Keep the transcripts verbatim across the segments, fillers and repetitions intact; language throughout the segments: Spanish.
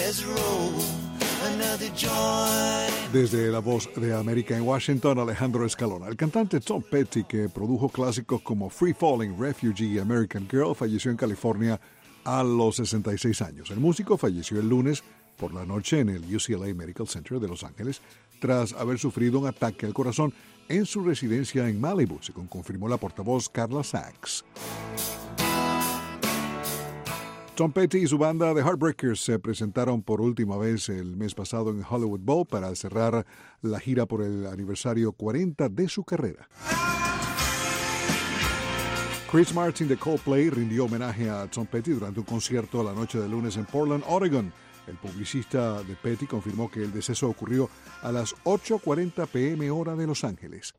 Desde la Voz de América en Washington, Alejandro Escalona. El cantante Tom Petty, que produjo clásicos como Free Falling, Refugee y American Girl, falleció en California a los sesenta y seis años. El músico falleció el lunes por la noche en el U C L A Medical Center de Los Ángeles tras haber sufrido un ataque al corazón en su residencia en Malibu, según confirmó la portavoz Carla Sachs. Tom Petty y su banda The Heartbreakers se presentaron por última vez el mes pasado en Hollywood Bowl para cerrar la gira por el aniversario cuarenta de su carrera. Chris Martin de Coldplay rindió homenaje a Tom Petty durante un concierto la noche del lunes en Portland, Oregon. El publicista de Petty confirmó que el deceso ocurrió a las ocho cuarenta p m hora de Los Ángeles.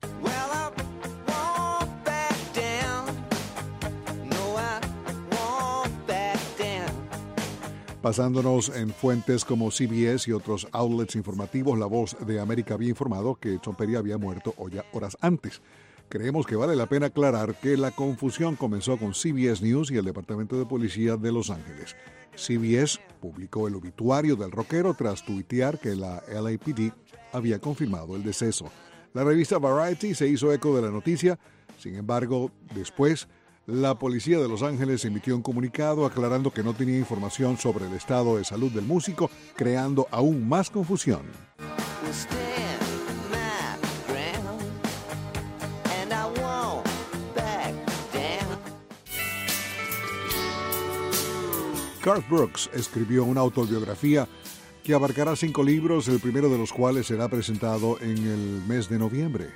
Basándonos en fuentes como C B S y otros outlets informativos, La Voz de América había informado que Tom Petty había muerto horas antes. Creemos que vale la pena aclarar que la confusión comenzó con C B S News y el Departamento de Policía de Los Ángeles. C B S publicó el obituario del rockero tras tuitear que la L A P D había confirmado el deceso. La revista Variety se hizo eco de la noticia. Sin embargo, después, la policía de Los Ángeles emitió un comunicado aclarando que no tenía información sobre el estado de salud del músico, creando aún más confusión. Garth Brooks escribió una autobiografía que abarcará cinco libros, el primero de los cuales será presentado en el mes de noviembre.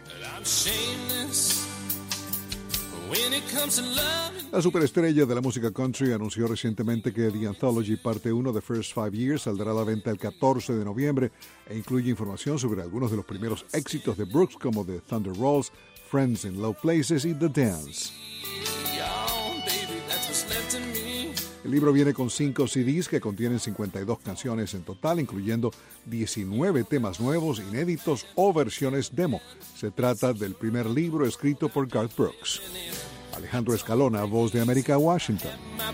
La superestrella de la música country anunció recientemente que The Anthology Parte uno de First Five Years saldrá a la venta el catorce de noviembre e incluye información sobre algunos de los primeros éxitos de Brooks como The Thunder Rolls, Friends in Low Places y The Dance. El libro viene con cinco C Ds que contienen cincuenta y dos canciones en total, incluyendo diecinueve temas nuevos, inéditos o versiones demo. Se trata del primer libro escrito por Garth Brooks. Alejandro Escalona, Voz de América, Washington.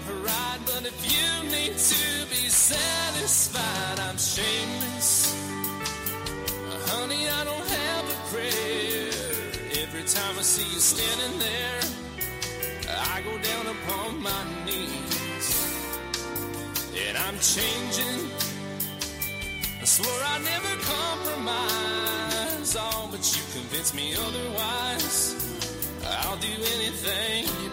And I'm changing. I swore I'd never compromise. Oh, but you convinced me otherwise. I'll do anything